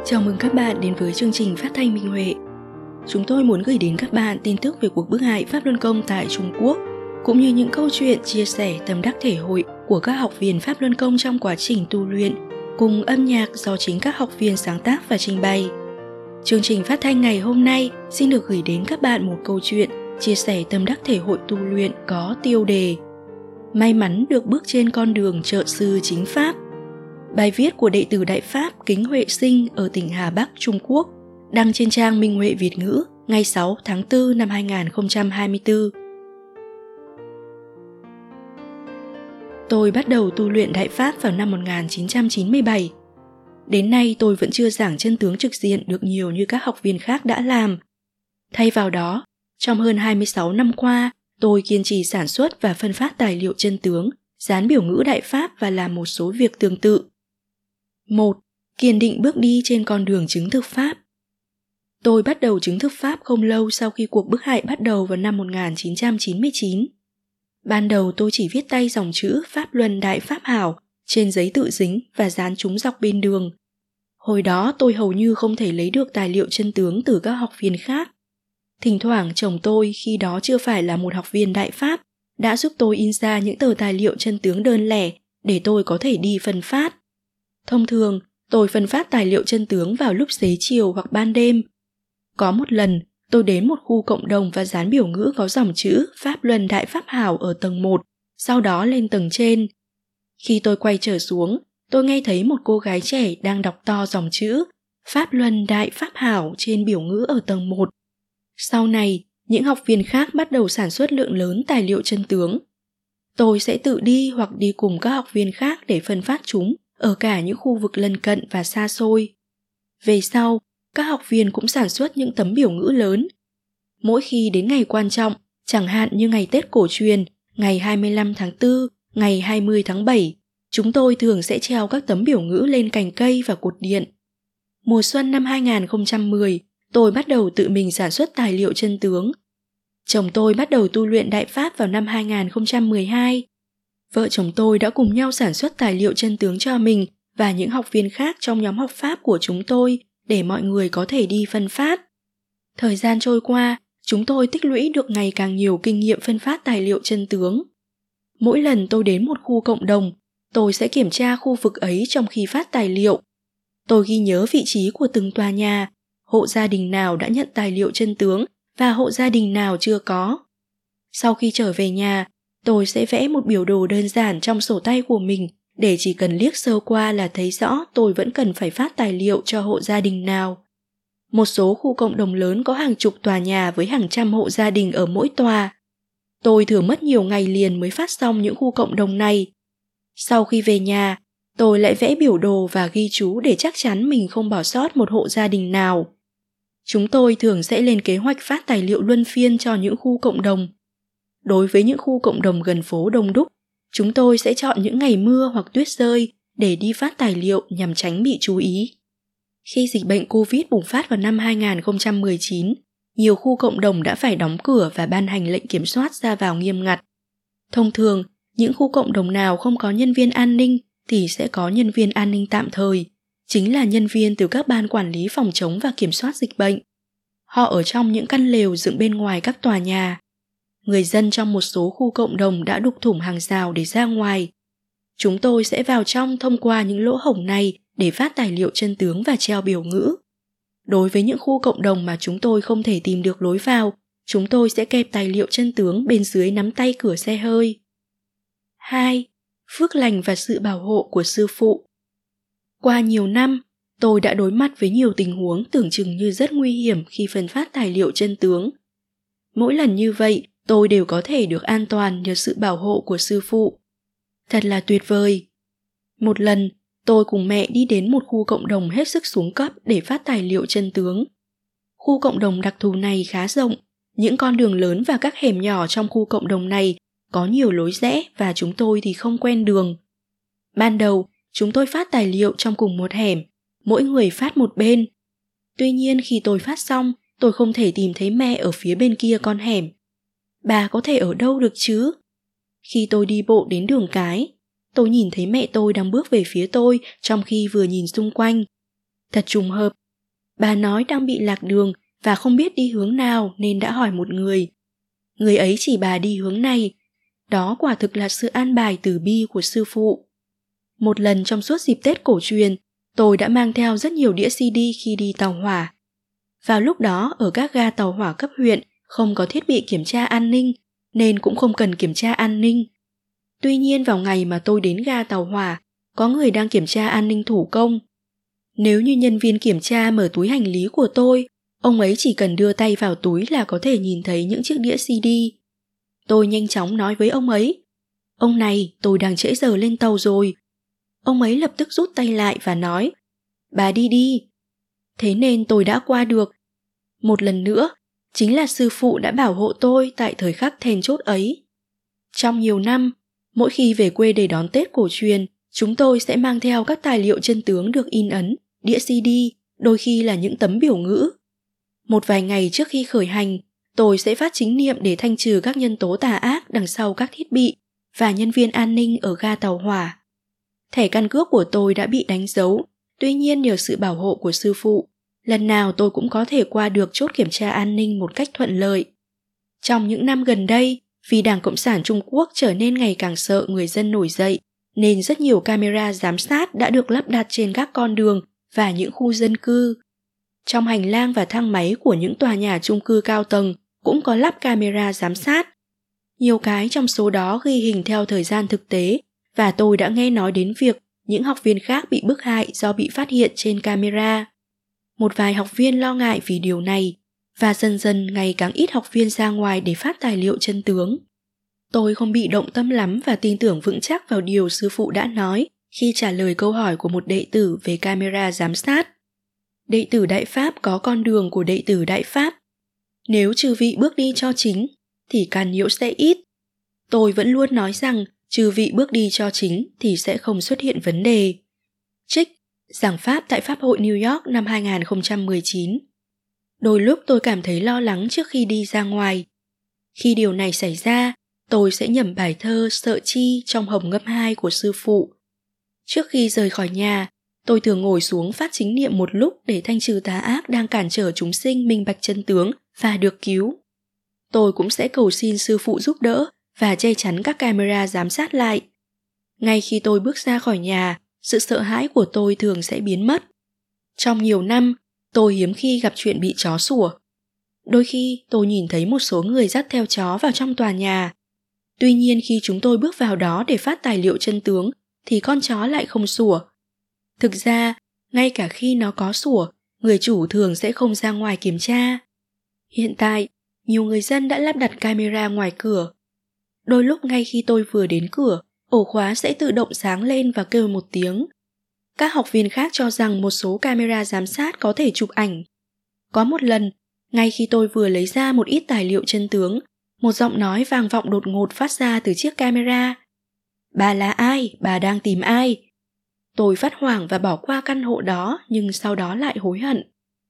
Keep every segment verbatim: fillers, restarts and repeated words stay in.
Chào mừng các bạn đến với chương trình phát thanh Minh Huệ. Chúng tôi muốn gửi đến các bạn tin tức về cuộc bức hại Pháp Luân Công tại Trung Quốc, cũng như những câu chuyện chia sẻ tâm đắc thể hội của các học viên Pháp Luân Công trong quá trình tu luyện, cùng âm nhạc do chính các học viên sáng tác và trình bày. Chương trình phát thanh ngày hôm nay xin được gửi đến các bạn một câu chuyện chia sẻ tâm đắc thể hội tu luyện có tiêu đề May mắn được bước trên con đường trợ sư chính Pháp. Bài viết của đệ tử Đại Pháp Kính Huệ Sinh ở tỉnh Hà Bắc, Trung Quốc, đăng trên trang Minh Huệ Việt ngữ ngày sáu tháng tư năm hai nghìn không trăm hai mươi tư. Tôi bắt đầu tu luyện Đại Pháp vào năm một nghìn chín trăm chín mươi bảy. Đến nay tôi vẫn chưa giảng chân tướng trực diện được nhiều như các học viên khác đã làm. Thay vào đó, trong hơn hai mươi sáu năm qua, tôi kiên trì sản xuất và phân phát tài liệu chân tướng, dán biểu ngữ Đại Pháp và làm một số việc tương tự. một. Kiên định bước đi trên con đường chứng thực Pháp. Tôi bắt đầu chứng thực Pháp không lâu sau khi cuộc bức hại bắt đầu vào năm một nghìn chín trăm chín mươi chín. Ban đầu tôi chỉ viết tay dòng chữ Pháp Luân Đại Pháp Hảo trên giấy tự dính và dán chúng dọc bên đường. Hồi đó tôi hầu như không thể lấy được tài liệu chân tướng từ các học viên khác. Thỉnh thoảng chồng tôi, khi đó chưa phải là một học viên Đại Pháp, đã giúp tôi in ra những tờ tài liệu chân tướng đơn lẻ để tôi có thể đi phân phát. Thông thường, tôi phân phát tài liệu chân tướng vào lúc xế chiều hoặc ban đêm. Có một lần, tôi đến một khu cộng đồng và dán biểu ngữ có dòng chữ Pháp Luân Đại Pháp Hảo ở tầng một, sau đó lên tầng trên. Khi tôi quay trở xuống, tôi nghe thấy một cô gái trẻ đang đọc to dòng chữ Pháp Luân Đại Pháp Hảo trên biểu ngữ ở tầng một. Sau này, những học viên khác bắt đầu sản xuất lượng lớn tài liệu chân tướng. Tôi sẽ tự đi hoặc đi cùng các học viên khác để phân phát chúng ở cả những khu vực lân cận và xa xôi. Về sau, các học viên cũng sản xuất những tấm biểu ngữ lớn. Mỗi khi đến ngày quan trọng, chẳng hạn như ngày Tết cổ truyền, ngày hai mươi lăm tháng tư, ngày hai mươi tháng bảy, chúng tôi thường sẽ treo các tấm biểu ngữ lên cành cây và cột điện. Mùa xuân năm hai nghìn không trăm mười, tôi bắt đầu tự mình sản xuất tài liệu chân tướng. Chồng tôi bắt đầu tu luyện Đại Pháp vào năm hai nghìn không trăm mười hai. Vợ chồng tôi đã cùng nhau sản xuất tài liệu chân tướng cho mình và những học viên khác trong nhóm học Pháp của chúng tôi để mọi người có thể đi phân phát. Thời gian trôi qua, chúng tôi tích lũy được ngày càng nhiều kinh nghiệm phân phát tài liệu chân tướng. Mỗi lần tôi đến một khu cộng đồng, tôi sẽ kiểm tra khu vực ấy trong khi phát tài liệu. Tôi ghi nhớ vị trí của từng tòa nhà, hộ gia đình nào đã nhận tài liệu chân tướng và hộ gia đình nào chưa có. Sau khi trở về nhà, tôi sẽ vẽ một biểu đồ đơn giản trong sổ tay của mình để chỉ cần liếc sơ qua là thấy rõ tôi vẫn cần phải phát tài liệu cho hộ gia đình nào. Một số khu cộng đồng lớn có hàng chục tòa nhà với hàng trăm hộ gia đình ở mỗi tòa. Tôi thường mất nhiều ngày liền mới phát xong những khu cộng đồng này. Sau khi về nhà, tôi lại vẽ biểu đồ và ghi chú để chắc chắn mình không bỏ sót một hộ gia đình nào. Chúng tôi thường sẽ lên kế hoạch phát tài liệu luân phiên cho những khu cộng đồng. Đối với những khu cộng đồng gần phố đông đúc, chúng tôi sẽ chọn những ngày mưa hoặc tuyết rơi để đi phát tài liệu nhằm tránh bị chú ý. Khi dịch bệnh Covid bùng phát vào năm hai nghìn không trăm mười chín, nhiều khu cộng đồng đã phải đóng cửa và ban hành lệnh kiểm soát ra vào nghiêm ngặt. Thông thường, những khu cộng đồng nào không có nhân viên an ninh thì sẽ có nhân viên an ninh tạm thời, chính là nhân viên từ các ban quản lý phòng chống và kiểm soát dịch bệnh. Họ ở trong những căn lều dựng bên ngoài các tòa nhà. Người dân trong một số khu cộng đồng đã đục thủng hàng rào để ra ngoài. Chúng tôi sẽ vào trong thông qua những lỗ hổng này để phát tài liệu chân tướng và treo biểu ngữ. Đối với những khu cộng đồng mà chúng tôi không thể tìm được lối vào, chúng tôi sẽ kẹp tài liệu chân tướng bên dưới nắm tay cửa xe hơi. hai. Phước lành và sự bảo hộ của sư phụ. Qua nhiều năm, tôi đã đối mặt với nhiều tình huống tưởng chừng như rất nguy hiểm khi phân phát tài liệu chân tướng. Mỗi lần như vậy, tôi đều có thể được an toàn nhờ sự bảo hộ của sư phụ. Thật là tuyệt vời. Một lần, tôi cùng mẹ đi đến một khu cộng đồng hết sức xuống cấp để phát tài liệu chân tướng. Khu cộng đồng đặc thù này khá rộng, những con đường lớn và các hẻm nhỏ trong khu cộng đồng này có nhiều lối rẽ và chúng tôi thì không quen đường. Ban đầu, chúng tôi phát tài liệu trong cùng một hẻm, mỗi người phát một bên. Tuy nhiên khi tôi phát xong, tôi không thể tìm thấy mẹ ở phía bên kia con hẻm. Bà có thể ở đâu được chứ? Khi tôi đi bộ đến đường cái, tôi nhìn thấy mẹ tôi đang bước về phía tôi trong khi vừa nhìn xung quanh. Thật trùng hợp. Bà nói đang bị lạc đường và không biết đi hướng nào nên đã hỏi một người. Người ấy chỉ bà đi hướng này. Đó quả thực là sự an bài từ bi của sư phụ. Một lần trong suốt dịp Tết cổ truyền, tôi đã mang theo rất nhiều đĩa xê đê khi đi tàu hỏa. Vào lúc đó, ở các ga tàu hỏa cấp huyện không có thiết bị kiểm tra an ninh, nên cũng không cần kiểm tra an ninh. Tuy nhiên vào ngày mà tôi đến ga tàu hỏa, có người đang kiểm tra an ninh thủ công. Nếu như nhân viên kiểm tra mở túi hành lý của tôi, ông ấy chỉ cần đưa tay vào túi là có thể nhìn thấy những chiếc đĩa xê đê. Tôi nhanh chóng nói với ông ấy, ông này, tôi đang trễ giờ lên tàu rồi. Ông ấy lập tức rút tay lại và nói, bà đi đi. Thế nên tôi đã qua được. Một lần nữa, chính là sư phụ đã bảo hộ tôi tại thời khắc then chốt ấy. Trong nhiều năm, mỗi khi về quê để đón Tết cổ truyền, chúng tôi sẽ mang theo các tài liệu chân tướng được in ấn, đĩa xê đê, đôi khi là những tấm biểu ngữ. Một vài ngày trước khi khởi hành, tôi sẽ phát chính niệm để thanh trừ các nhân tố tà ác đằng sau các thiết bị và nhân viên an ninh ở ga tàu hỏa. Thẻ căn cước của tôi đã bị đánh dấu, tuy nhiên nhờ sự bảo hộ của sư phụ, lần nào tôi cũng có thể qua được chốt kiểm tra an ninh một cách thuận lợi. Trong những năm gần đây, vì Đảng Cộng sản Trung Quốc trở nên ngày càng sợ người dân nổi dậy, nên rất nhiều camera giám sát đã được lắp đặt trên các con đường và những khu dân cư. Trong hành lang và thang máy của những tòa nhà chung cư cao tầng cũng có lắp camera giám sát. Nhiều cái trong số đó ghi hình theo thời gian thực tế, và tôi đã nghe nói đến việc những học viên khác bị bức hại do bị phát hiện trên camera. Một vài học viên lo ngại vì điều này, và dần dần ngày càng ít học viên ra ngoài để phát tài liệu chân tướng. Tôi không bị động tâm lắm và tin tưởng vững chắc vào điều sư phụ đã nói khi trả lời câu hỏi của một đệ tử về camera giám sát. Đệ tử Đại Pháp có con đường của đệ tử Đại Pháp. Nếu chư vị bước đi cho chính, thì càn nhiễu sẽ ít. Tôi vẫn luôn nói rằng chư vị bước đi cho chính thì sẽ không xuất hiện vấn đề. Trích, giảng pháp tại Pháp hội New York năm hai không một chín. Đôi lúc tôi cảm thấy lo lắng trước khi đi ra ngoài. Khi điều này xảy ra, tôi sẽ nhẩm bài thơ Sợ Chi trong Hồng Ngâm hai của sư phụ. Trước khi rời khỏi nhà, tôi thường ngồi xuống phát chính niệm một lúc để thanh trừ tà ác đang cản trở chúng sinh minh bạch chân tướng và được cứu. Tôi cũng sẽ cầu xin sư phụ giúp đỡ và che chắn các camera giám sát lại. Ngay khi tôi bước ra khỏi nhà, sự sợ hãi của tôi thường sẽ biến mất. Trong nhiều năm, tôi hiếm khi gặp chuyện bị chó sủa. Đôi khi tôi nhìn thấy một số người dắt theo chó vào trong tòa nhà. Tuy nhiên khi chúng tôi bước vào đó để phát tài liệu chân tướng, thì con chó lại không sủa. Thực ra, ngay cả khi nó có sủa, người chủ thường sẽ không ra ngoài kiểm tra. Hiện tại, nhiều người dân đã lắp đặt camera ngoài cửa. Đôi lúc ngay khi tôi vừa đến cửa, ổ khóa sẽ tự động sáng lên và kêu một tiếng. Các học viên khác cho rằng một số camera giám sát có thể chụp ảnh. Có một lần, ngay khi tôi vừa lấy ra một ít tài liệu chân tướng, một giọng nói vang vọng đột ngột phát ra từ chiếc camera. Bà là ai? Bà đang tìm ai? Tôi phát hoảng và bỏ qua căn hộ đó, nhưng sau đó lại hối hận.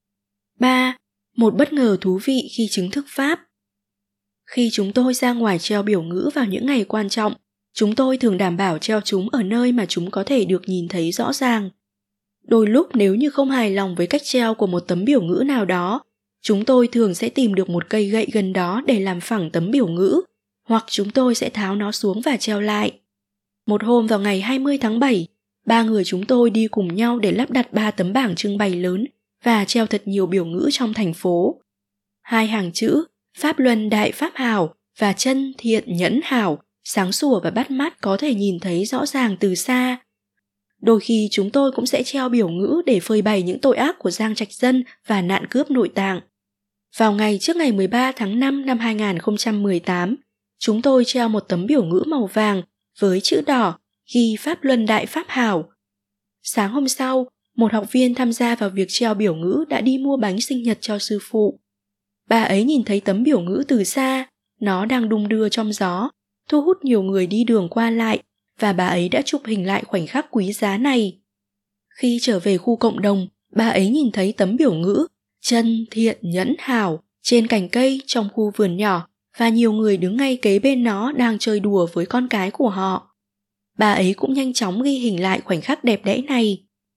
ba. Một bất ngờ thú vị khi chứng thực Pháp. Khi chúng tôi ra ngoài treo biểu ngữ vào những ngày quan trọng, chúng tôi thường đảm bảo treo chúng ở nơi mà chúng có thể được nhìn thấy rõ ràng. Đôi lúc nếu như không hài lòng với cách treo của một tấm biểu ngữ nào đó, chúng tôi thường sẽ tìm được một cây gậy gần đó để làm phẳng tấm biểu ngữ, hoặc chúng tôi sẽ tháo nó xuống và treo lại. Một hôm vào ngày hai mươi tháng bảy, ba người chúng tôi đi cùng nhau để lắp đặt ba tấm bảng trưng bày lớn và treo thật nhiều biểu ngữ trong thành phố. Hai hàng chữ Pháp Luân Đại Pháp Hảo và Chân Thiện Nhẫn Hảo sáng sủa và bắt mắt có thể nhìn thấy rõ ràng từ xa. Đôi khi chúng tôi cũng sẽ treo biểu ngữ để phơi bày những tội ác của Giang Trạch Dân và nạn cướp nội tạng. Vào ngày trước ngày mười ba tháng năm năm hai không một tám, chúng tôi treo một tấm biểu ngữ màu vàng với chữ đỏ ghi Pháp Luân Đại Pháp Hảo. Sáng hôm sau, một học viên tham gia vào việc treo biểu ngữ đã đi mua bánh sinh nhật cho sư phụ. Bà ấy nhìn thấy tấm biểu ngữ từ xa, nó đang đung đưa trong gió, thu hút nhiều người đi đường qua lại, và bà ấy đã chụp hình lại khoảnh khắc quý giá này. Khi trở về khu cộng đồng, bà ấy nhìn thấy tấm biểu ngữ Chân Thiện Nhẫn Hảo trên cành cây trong khu vườn nhỏ, và nhiều người đứng ngay kế bên nó đang chơi đùa với con cái của họ. Bà ấy cũng nhanh chóng ghi hình lại khoảnh khắc đẹp đẽ này.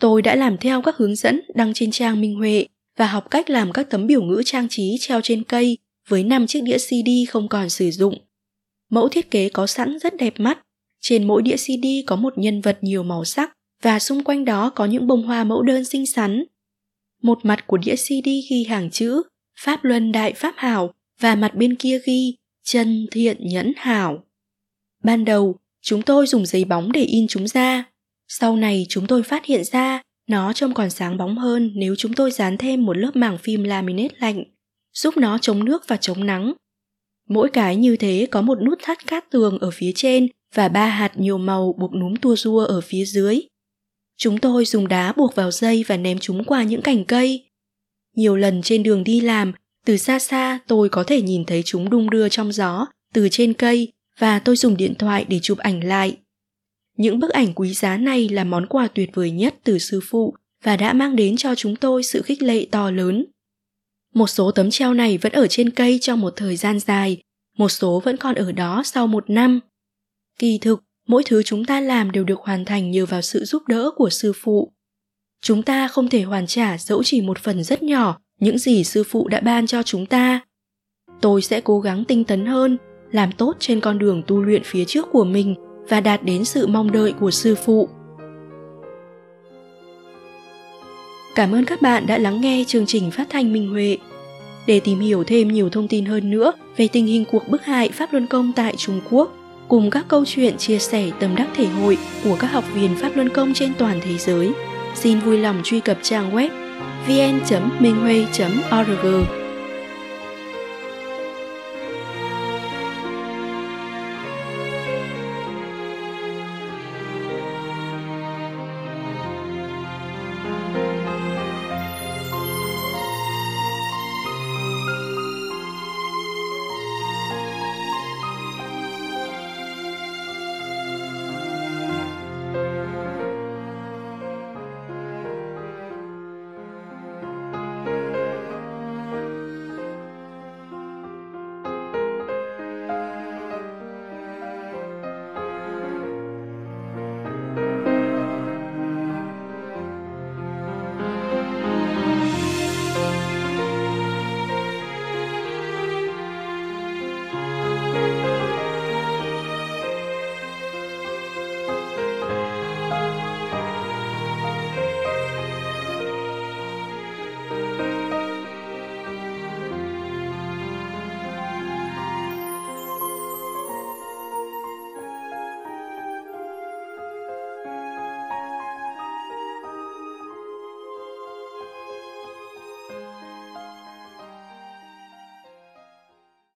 Tôi đã làm theo các hướng dẫn đăng trên trang Minh Huệ và học cách làm các tấm biểu ngữ trang trí treo trên cây với năm chiếc đĩa xê đê không còn sử dụng. Mẫu thiết kế có sẵn rất đẹp mắt. Trên mỗi đĩa xê đê có một nhân vật nhiều màu sắc và xung quanh đó có những bông hoa mẫu đơn xinh xắn. Một mặt của đĩa xê đê ghi hàng chữ Pháp Luân Đại Pháp Hảo và mặt bên kia ghi Chân Thiện Nhẫn Hảo. Ban đầu, chúng tôi dùng giấy bóng để in chúng ra. Sau này chúng tôi phát hiện ra nó trông còn sáng bóng hơn nếu chúng tôi dán thêm một lớp màng phim laminate lạnh, giúp nó chống nước và chống nắng. Mỗi cái như thế có một nút thắt cát tường ở phía trên và ba hạt nhiều màu buộc núm tua rua ở phía dưới. Chúng tôi dùng đá buộc vào dây và ném chúng qua những cành cây. Nhiều lần trên đường đi làm, từ xa xa tôi có thể nhìn thấy chúng đung đưa trong gió từ trên cây và tôi dùng điện thoại để chụp ảnh lại. Những bức ảnh quý giá này là món quà tuyệt vời nhất từ sư phụ và đã mang đến cho chúng tôi sự khích lệ to lớn. Một số tấm treo này vẫn ở trên cây trong một thời gian dài, một số vẫn còn ở đó sau một năm. Kỳ thực, mỗi thứ chúng ta làm đều được hoàn thành nhờ vào sự giúp đỡ của sư phụ. Chúng ta không thể hoàn trả dẫu chỉ một phần rất nhỏ những gì sư phụ đã ban cho chúng ta. Tôi sẽ cố gắng tinh tấn hơn, làm tốt trên con đường tu luyện phía trước của mình và đạt đến sự mong đợi của sư phụ. Cảm ơn các bạn đã lắng nghe chương trình phát thanh Minh Huệ. Để tìm hiểu thêm nhiều thông tin hơn nữa về tình hình cuộc bức hại Pháp Luân Công tại Trung Quốc, cùng các câu chuyện chia sẻ tâm đắc thể hội của các học viên Pháp Luân Công trên toàn thế giới, xin vui lòng truy cập trang web vn chấm minh huê chấm org.